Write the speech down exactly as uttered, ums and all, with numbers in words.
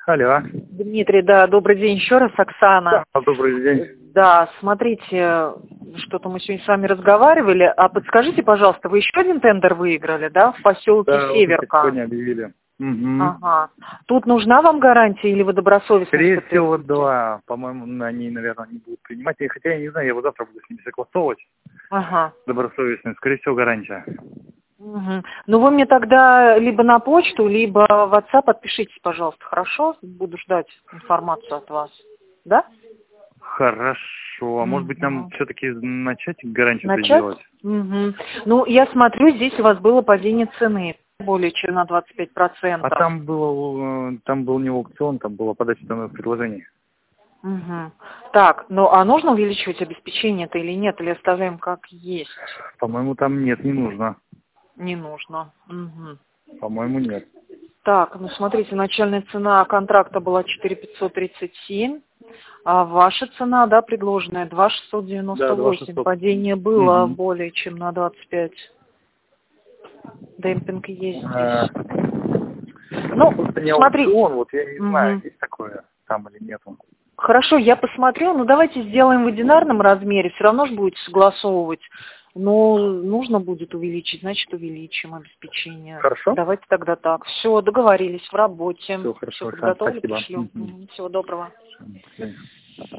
Алло. Дмитрий, да, добрый день еще раз, Оксана. Да, добрый день. Да, смотрите, что-то мы сегодня с вами разговаривали. А подскажите, пожалуйста, вы еще один тендер выиграли, да, в поселке Да, Северка? сегодня объявили. Угу. Ага. Тут нужна вам гарантия или вы добросовестно? Скорее всего, да. По-моему, они, наверное, не будут принимать. Хотя я не знаю, я его завтра буду с ними согласовывать. Ага. Добросовестно. Скорее всего, гарантия. Угу. Ну, вы мне тогда либо на почту, либо в WhatsApp отпишитесь, пожалуйста, хорошо? Буду ждать информацию от вас. Да? Хорошо. А может быть, нам все-таки начать гарантию делать? Угу. Ну, я смотрю, здесь у вас было падение цены более чем на двадцать пять процентов. А там было, там был не аукцион, там было подача ценовых предложений. Угу. Так, ну а нужно увеличивать обеспечение-то или нет, или оставляем как есть? По-моему, там нет, не нужно. Не нужно. Угу. По-моему, нет. Так, ну смотрите, начальная цена контракта была четыре тысячи пятьсот тридцать семь, а ваша цена, да, предложенная два тысячи шестьсот девяносто восемь. Да, падение было угу. более чем на двадцать пять. Демпинг есть здесь. А... Ну, не смотрите. Аукцион, вот я не угу. знаю, есть такое там или нет. Хорошо, я посмотрел, ну давайте сделаем в одинарном размере, все равно же будете согласовывать. Но нужно будет увеличить, значит увеличим обеспечение. Хорошо. Давайте тогда так. Все, договорились, в работе. Все хорошо, Все подготовлю, спасибо. пришлю. Угу. Всего доброго. Все.